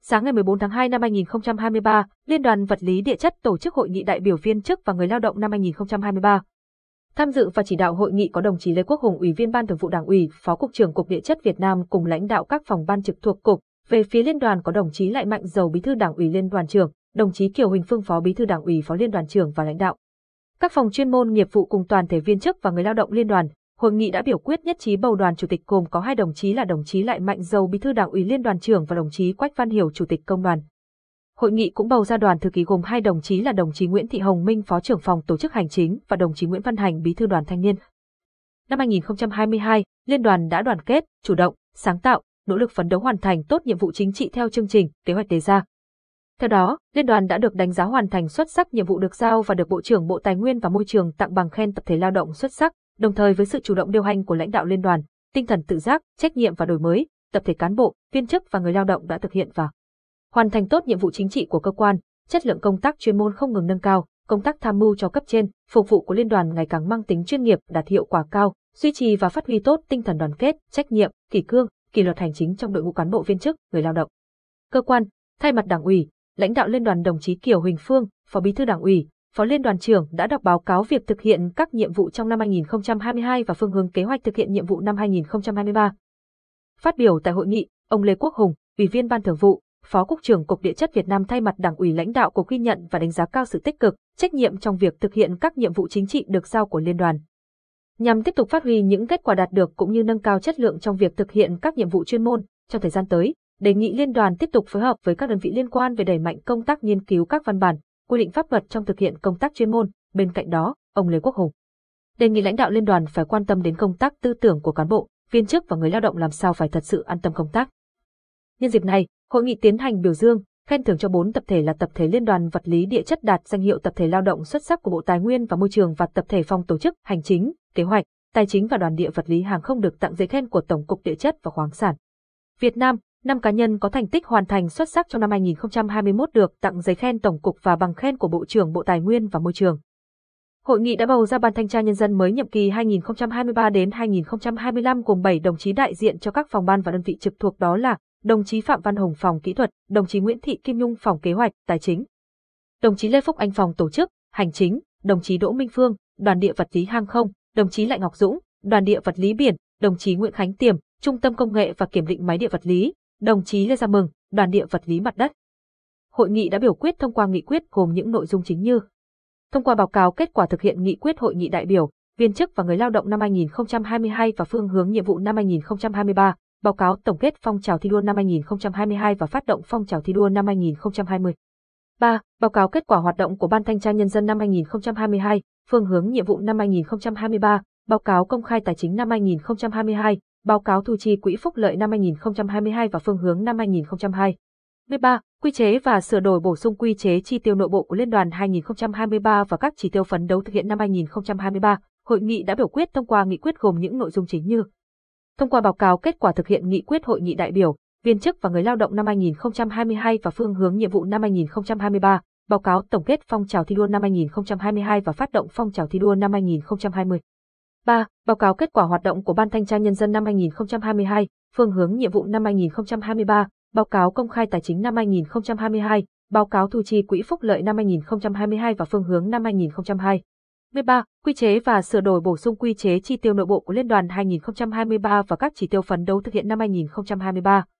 Sáng ngày 14 tháng 2 năm 2023, Liên đoàn Vật lý Địa chất tổ chức hội nghị đại biểu viên chức và người lao động năm 2023. Tham dự và chỉ đạo hội nghị có đồng chí Lê Quốc Hùng, Ủy viên Ban Thường vụ Đảng ủy, Phó Cục trưởng Cục Địa chất Việt Nam cùng lãnh đạo các phòng ban trực thuộc cục. Về phía liên đoàn có đồng chí Lại Mạnh Dầu, Bí thư Đảng ủy Liên đoàn trưởng, đồng chí Kiều Huỳnh Phương, Phó Bí thư Đảng ủy, Phó Liên đoàn trưởng và lãnh đạo các phòng chuyên môn nghiệp vụ cùng toàn thể viên chức và người lao động liên đoàn. Hội nghị đã biểu quyết nhất trí bầu đoàn chủ tịch gồm có 2 đồng chí là đồng chí Lại Mạnh Dầu, Bí thư Đảng ủy Liên đoàn trưởng và đồng chí Quách Văn Hiểu, Chủ tịch Công đoàn. Hội nghị cũng bầu ra đoàn thư ký gồm 2 đồng chí là đồng chí Nguyễn Thị Hồng Minh, Phó trưởng phòng tổ chức hành chính và đồng chí Nguyễn Văn Hành, Bí thư Đoàn Thanh niên. Năm 2022, Liên đoàn đã đoàn kết, chủ động, sáng tạo, nỗ lực phấn đấu hoàn thành tốt nhiệm vụ chính trị theo chương trình, kế hoạch đề ra. Theo đó, Liên đoàn đã được đánh giá hoàn thành xuất sắc nhiệm vụ được giao và được Bộ trưởng Bộ Tài nguyên và Môi trường tặng bằng khen tập thể lao động xuất sắc. Đồng thời với sự chủ động điều hành của lãnh đạo liên đoàn, tinh thần tự giác, trách nhiệm và đổi mới, tập thể cán bộ, viên chức và người lao động đã thực hiện và hoàn thành tốt nhiệm vụ chính trị của cơ quan, chất lượng công tác chuyên môn không ngừng nâng cao, công tác tham mưu cho cấp trên, phục vụ của liên đoàn ngày càng mang tính chuyên nghiệp, đạt hiệu quả cao, duy trì và phát huy tốt tinh thần đoàn kết, trách nhiệm, kỷ cương, kỷ luật hành chính trong đội ngũ cán bộ viên chức, người lao động. Cơ quan, thay mặt Đảng ủy, lãnh đạo liên đoàn đồng chí Kiều Huỳnh Phương, Phó Bí thư Đảng ủy, Phó Liên đoàn trưởng đã đọc báo cáo việc thực hiện các nhiệm vụ trong năm 2022 và phương hướng kế hoạch thực hiện nhiệm vụ năm 2023. Phát biểu tại hội nghị, ông Lê Quốc Hùng, Ủy viên Ban Thường vụ, Phó Cục trưởng Cục Địa chất Việt Nam thay mặt Đảng ủy lãnh đạo cục ghi nhận và đánh giá cao sự tích cực, trách nhiệm trong việc thực hiện các nhiệm vụ chính trị được giao của liên đoàn. Nhằm tiếp tục phát huy những kết quả đạt được cũng như nâng cao chất lượng trong việc thực hiện các nhiệm vụ chuyên môn, trong thời gian tới, đề nghị liên đoàn tiếp tục phối hợp với các đơn vị liên quan về đẩy mạnh công tác nghiên cứu các văn bản, quy định pháp luật trong thực hiện công tác chuyên môn. Bên cạnh đó, ông Lê Quốc Hùng đề nghị lãnh đạo liên đoàn phải quan tâm đến công tác tư tưởng của cán bộ, viên chức và người lao động làm sao phải thật sự an tâm công tác. Nhân dịp này, hội nghị tiến hành biểu dương, khen thưởng cho 4 tập thể là tập thể Liên đoàn Vật lý Địa chất đạt danh hiệu tập thể lao động xuất sắc của Bộ Tài nguyên và Môi trường và tập thể phòng tổ chức, hành chính, kế hoạch, tài chính và đoàn địa vật lý hàng không được tặng giấy khen của Tổng cục Địa chất và Khoáng sản Việt Nam. 5 cá nhân có thành tích hoàn thành xuất sắc trong năm 2021 được tặng giấy khen Tổng cục và bằng khen của Bộ trưởng Bộ Tài nguyên và Môi trường. Hội nghị đã bầu ra Ban Thanh tra Nhân dân mới nhiệm kỳ 2023 đến 2025 gồm 7 đồng chí đại diện cho các phòng ban và đơn vị trực thuộc, đó là đồng chí Phạm Văn Hùng, phòng kỹ thuật, đồng chí Nguyễn Thị Kim Nhung, phòng kế hoạch, tài chính, đồng chí Lê Phúc Anh, phòng tổ chức, hành chính, đồng chí Đỗ Minh Phương, đoàn địa vật lý hàng không, đồng chí Lại Ngọc Dũng, đoàn địa vật lý biển, đồng chí Nguyễn Khánh Tiềm, Trung tâm Công nghệ và Kiểm định máy địa vật lý, đồng chí Lê Gia Mừng, đoàn địa vật lý mặt đất. Hội nghị đã biểu quyết thông qua nghị quyết gồm những nội dung chính như: thông qua báo cáo kết quả thực hiện nghị quyết hội nghị đại biểu, viên chức và người lao động năm 2022 và phương hướng nhiệm vụ năm 2023, báo cáo tổng kết phong trào thi đua năm 2022 và phát động phong trào thi đua năm 2020. 3. Báo cáo kết quả hoạt động của Ban Thanh tra Nhân dân năm 2022, phương hướng nhiệm vụ năm 2023, báo cáo công khai tài chính năm 2022, báo cáo thu chi quỹ phúc lợi năm 2022 và phương hướng năm 2022. 13. Quy chế và sửa đổi bổ sung quy chế chi tiêu nội bộ của Liên đoàn 2023 và các chỉ tiêu phấn đấu thực hiện năm 2023. Hội nghị đã biểu quyết thông qua nghị quyết gồm những nội dung chính như: thông qua báo cáo kết quả thực hiện nghị quyết hội nghị đại biểu, viên chức và người lao động năm 2022 và phương hướng nhiệm vụ năm 2023, báo cáo tổng kết phong trào thi đua năm 2022 và phát động phong trào thi đua năm 2020. 3. Báo cáo kết quả hoạt động của Ban Thanh tra Nhân dân năm 2022, phương hướng nhiệm vụ năm 2023, báo cáo công khai tài chính năm 2022, báo cáo thu chi quỹ phúc lợi năm 2022 và phương hướng năm 2022. 13. Quy chế và sửa đổi bổ sung quy chế chi tiêu nội bộ của Liên đoàn 2023 và các chỉ tiêu phấn đấu thực hiện năm 2023.